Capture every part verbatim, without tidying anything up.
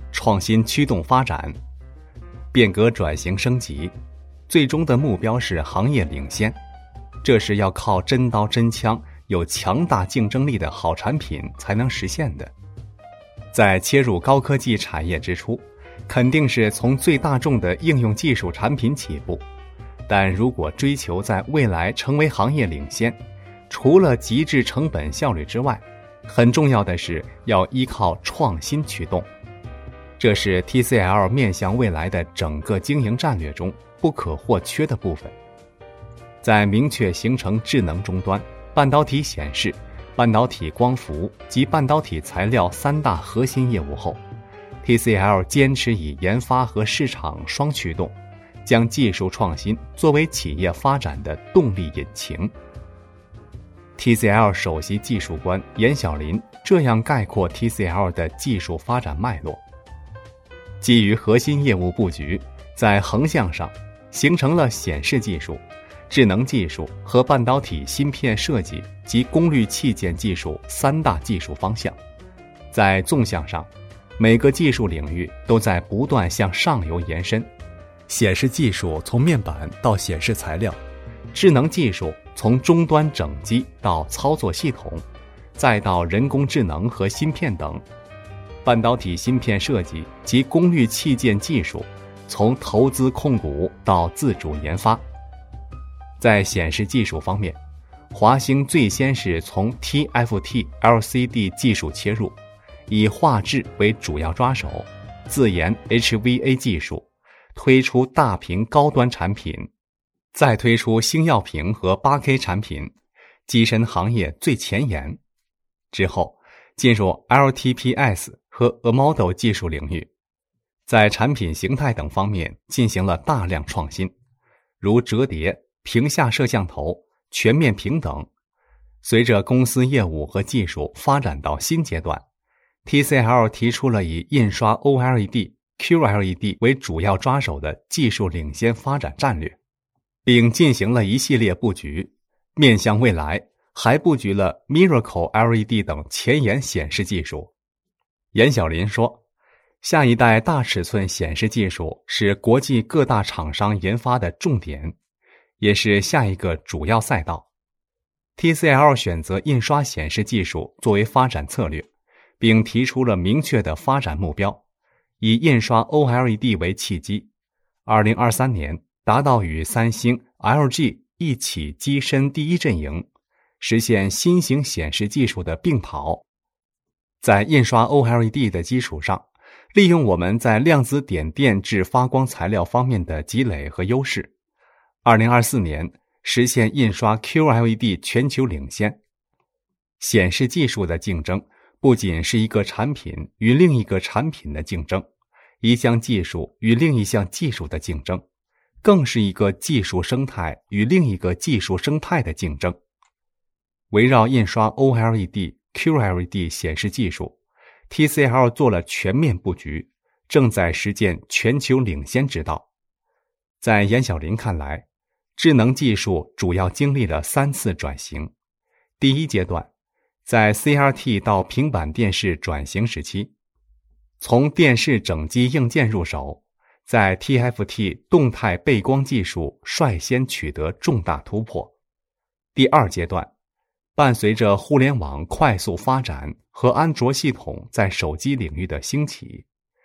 创新驱动发展，变革转型升级，最终的目标是行业领先。这是要靠真刀真枪、有强大竞争力的好产品才能实现的。在切入高科技产业之初，肯定是从最大众的应用技术产品起步，但如果追求在未来成为行业领先，除了极致成本效率之外，很重要的是要依靠创新驱动。这是 T C L 面向未来的整个经营战略中不可或缺的部分。在明确形成智能终端、半导体显示、半导体光伏及半导体材料三大核心业务后， T C L 坚持以研发和市场双驱动，将技术创新作为企业发展的动力引擎。T C L 首席技术官严晓林这样概括 T C L 的技术发展脉络：基于核心业务布局，在横向上形成了显示技术、智能技术和半导体芯片设计及功率器件技术三大技术方向。在纵向上，每个技术领域都在不断向上游延伸。显示技术从面板到显示材料，智能技术从终端整机到操作系统，再到人工智能和芯片等。半导体芯片设计及功率器件技术从投资控股到自主研发。在显示技术方面，华星最先是从 T F T L C D 技术切入，以画质为主要抓手，自研 H V A 技术，推出大屏高端产品，再推出星耀屏和 八 K 产品，跻身行业最前沿。之后进入 L T P S 和 A Model 技术领域，在产品形态等方面进行了大量创新，如折叠、屏下摄像头、全面屏等。随着公司业务和技术发展到新阶段， T C L 提出了以印刷 O L E D、Q L E D 为主要抓手的技术领先发展战略，并进行了一系列布局。面向未来，还布局了 Miracle L E D 等前沿显示技术。严晓林说，下一代大尺寸显示技术是国际各大厂商研发的重点，也是下一个主要赛道。 T C L 选择印刷显示技术作为发展策略，并提出了明确的发展目标，以印刷 O L E D 为契机，二零二三年达到与三星、L G 一起跻身第一阵营，实现新型显示技术的并跑。在印刷 O L E D 的基础上，利用我们在量子点电至发光材料方面的积累和优势，二零二四年实现印刷 Q L E D 全球领先。显示技术的竞争不仅是一个产品与另一个产品的竞争，一项技术与另一项技术的竞争，更是一个技术生态与另一个技术生态的竞争。围绕印刷 O L E D、Q L E D 显示技术， T C L 做了全面布局，正在实践全球领先之道。在严晓林看来，智能技术主要经历了三次转型。第一阶段，在 C R T 到平板电视转型时期，从电视整机硬件入手，在 T F T 动态背光技术率先取得重大突破。第二阶段，伴随着互联网快速发展和安卓系统在手机领域的兴起，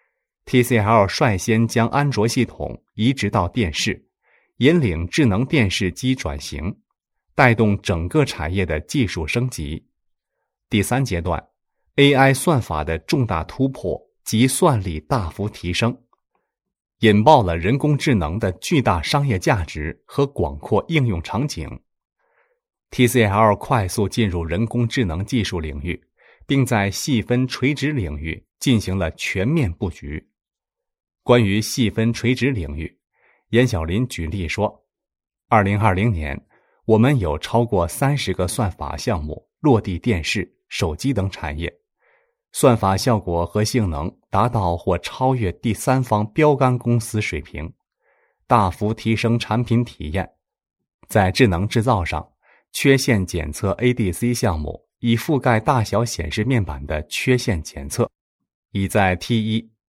T C L 率先将安卓系统移植到电视，引领智能电视机转型，带动整个产业的技术升级。第三阶段， A I 算法的重大突破及算力大幅提升，引爆了人工智能的巨大商业价值和广阔应用场景。T C L 快速进入人工智能技术领域，并在细分垂直领域进行了全面布局。关于细分垂直领域，严晓林举例说，二零二零年我们有超过三十个算法项目落地电视、手机等产业，算法效果和性能达到或超越第三方标杆公司水平，大幅提升产品体验。在智能制造上，缺陷检测 A D C 项目已覆盖大小显示面板的缺陷检测，已在 T 一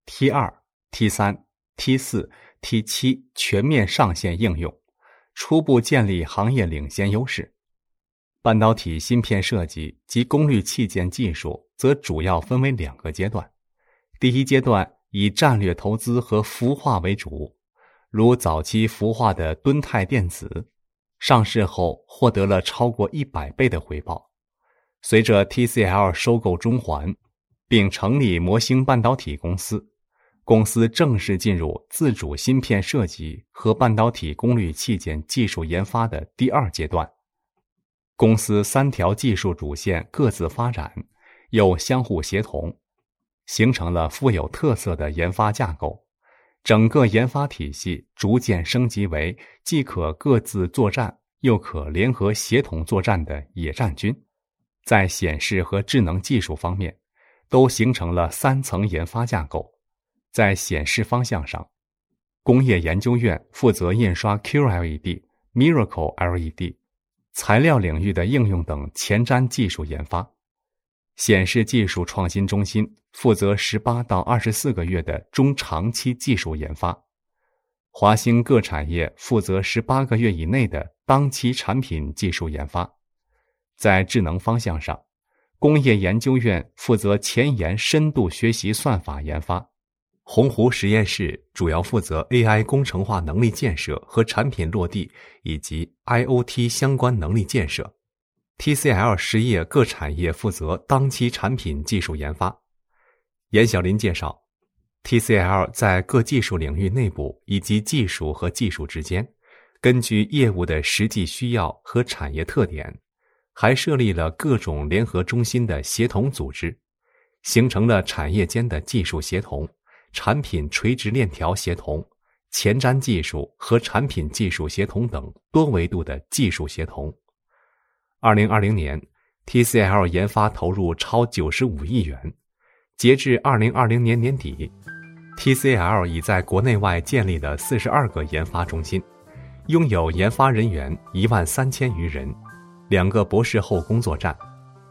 T 二、T 三、T 四、T 七 全面上线应用，初步建立行业领先优势。半导体芯片设计及功率器件技术则主要分为两个阶段。第一阶段以战略投资和孵化为主，如早期孵化的敦泰电子，上市后获得了超过一百倍的回报。随着 T C L 收购中环，并成立模型半导体公司，公司正式进入自主芯片设计和半导体功率器件技术研发的第二阶段。公司三条技术主线各自发展，又相互协同，形成了富有特色的研发架构。整个研发体系逐渐升级为既可各自作战，又可联合协同作战的野战军。在显示和智能技术方面，都形成了三层研发架构。在显示方向上，工业研究院负责印刷 Q L E D、Miracle L E D、材料领域的应用等前瞻技术研发。显示技术创新中心负责十八到二十四个月的中长期技术研发。华兴各产业负责十八个月以内的当期产品技术研发。在智能方向上，工业研究院负责前沿深度学习算法研发。鸿湖实验室主要负责 A I 工程化能力建设和产品落地，以及 I O T 相关能力建设。T C L 实业各产业负责当期产品技术研发。严小林介绍， T C L 在各技术领域内部以及技术和技术之间，根据业务的实际需要和产业特点，还设立了各种联合中心的协同组织，形成了产业间的技术协同、产品垂直链条协同、前瞻技术和产品技术协同等多维度的技术协同。二零二零年 T C L 研发投入超九十五亿元，截至二零二零年年底， T C L 已在国内外建立了四十二个研发中心，拥有研发人员一万三千余人，两个博士后工作站。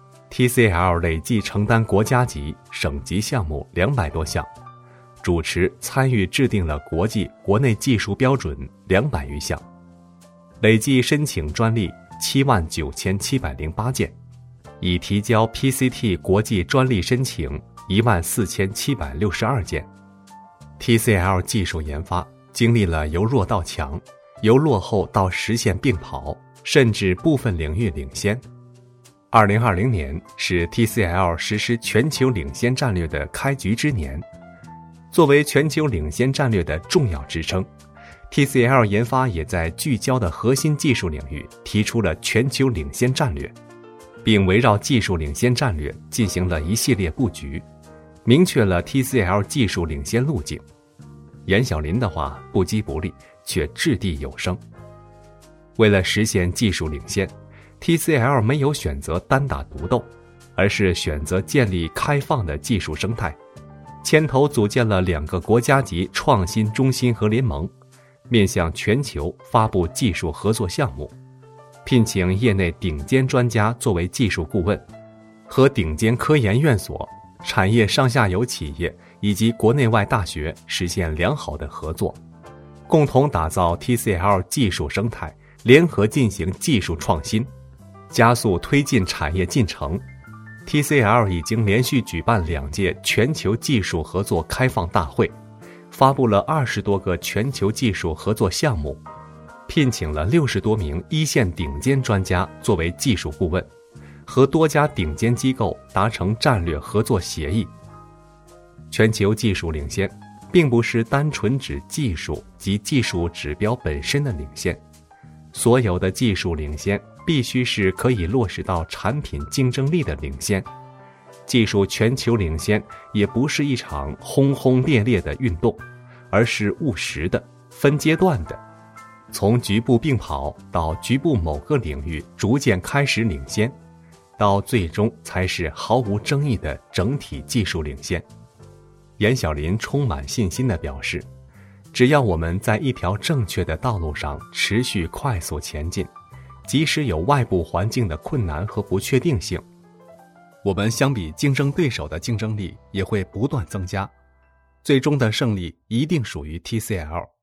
T C L 累计承担国家级、省级项目两百多项，主持参与制定了国际、国内技术标准两百余项，累计申请专利七万九千七百零八件，已提交 P C T 国际专利申请一万四千七百六十二件。 T C L 技术研发经历了由弱到强，由落后到实现并跑，甚至部分领域领先。二零二零年是 T C L 实施全球领先战略的开局之年。作为全球领先战略的重要支撑， T C L 研发也在聚焦的核心技术领域提出了全球领先战略，并围绕技术领先战略进行了一系列布局，明确了 T C L 技术领先路径。严小林的话不激不厉，却掷地有声。为了实现技术领先， T C L 没有选择单打独斗，而是选择建立开放的技术生态，牵头组建了两个国家级创新中心和联盟，面向全球发布技术合作项目，聘请业内顶尖专家作为技术顾问，和顶尖科研院所、产业上下游企业以及国内外大学实现良好的合作，共同打造 T C L 技术生态，联合进行技术创新，加速推进产业进程。T C L 已经连续举办两届全球技术合作开放大会，发布了二十多个全球技术合作项目，聘请了六十多名一线顶尖专家作为技术顾问，和多家顶尖机构达成战略合作协议。全球技术领先，并不是单纯指技术及技术指标本身的领先，所有的技术领先必须是可以落实到产品竞争力的领先。技术全球领先也不是一场轰轰烈烈的运动，而是务实的、分阶段的，从局部并跑到局部某个领域逐渐开始领先，到最终才是毫无争议的整体技术领先。严小林充满信心地表示，只要我们在一条正确的道路上持续快速前进，即使有外部环境的困难和不确定性，我们相比竞争对手的竞争力也会不断增加。 最终的胜利一定属于 T C L。